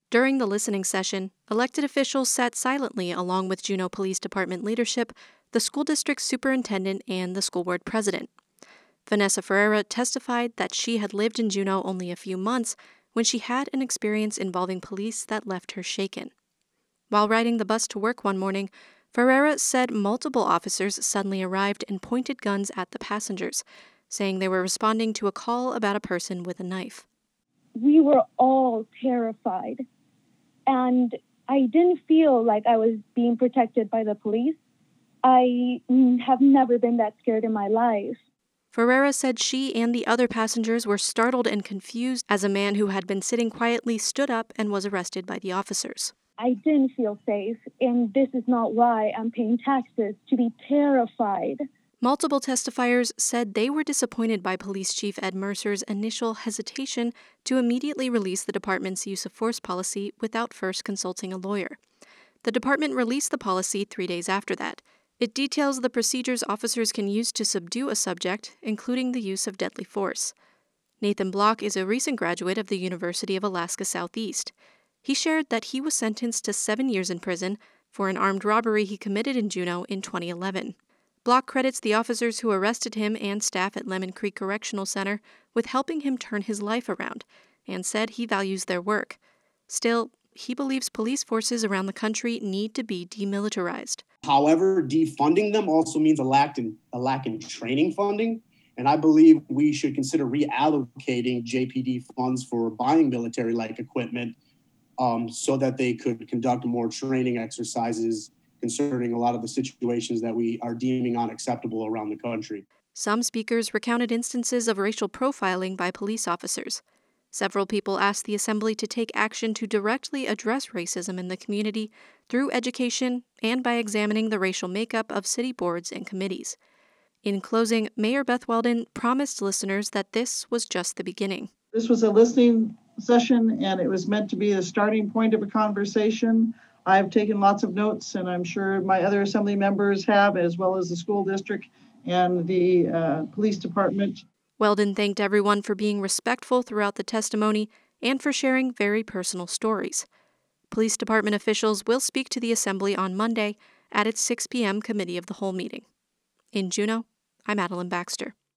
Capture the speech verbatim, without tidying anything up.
During the listening session, elected officials sat silently along with Juneau Police Department leadership, the school district superintendent, and the school board president. Vanessa Ferreira testified that she had lived in Juneau only a few months when she had an experience involving police that left her shaken. While riding the bus to work one morning, Ferreira said multiple officers suddenly arrived and pointed guns at the passengers, saying they were responding to a call about a person with a knife. We were all terrified, and I didn't feel like I was being protected by the police. I have never been that scared in my life. Ferreira said she and the other passengers were startled and confused as a man who had been sitting quietly stood up and was arrested by the officers. I didn't feel safe, and this is not why I'm paying taxes, to be terrified. Multiple testifiers said they were disappointed by Police Chief Ed Mercer's initial hesitation to immediately release the department's use of force policy without first consulting a lawyer. The department released the policy three days after that. It details the procedures officers can use to subdue a subject, including the use of deadly force. Nathan Block is a recent graduate of the University of Alaska Southeast. He shared that he was sentenced to seven years in prison for an armed robbery he committed in Juneau in twenty eleven. Block credits the officers who arrested him and staff at Lemon Creek Correctional Center with helping him turn his life around, and said he values their work. Still, he believes police forces around the country need to be demilitarized. However, defunding them also means a lack in, a lack in training funding, and I believe we should consider reallocating J P D funds for buying military-like equipment um, so that they could conduct more training exercises concerning a lot of the situations that we are deeming unacceptable around the country. Some speakers recounted instances of racial profiling by police officers. Several people asked the assembly to take action to directly address racism in the community through education and by examining the racial makeup of city boards and committees. In closing, Mayor Beth Weldon promised listeners that this was just the beginning. This was a listening session, and it was meant to be the starting point of a conversation. I've taken lots of notes, and I'm sure my other assembly members have, as well as the school district and the uh, police department. Weldon thanked everyone for being respectful throughout the testimony and for sharing very personal stories. Police department officials will speak to the assembly on Monday at its six p.m. Committee of the Whole meeting. In Juneau, I'm Adeline Baxter.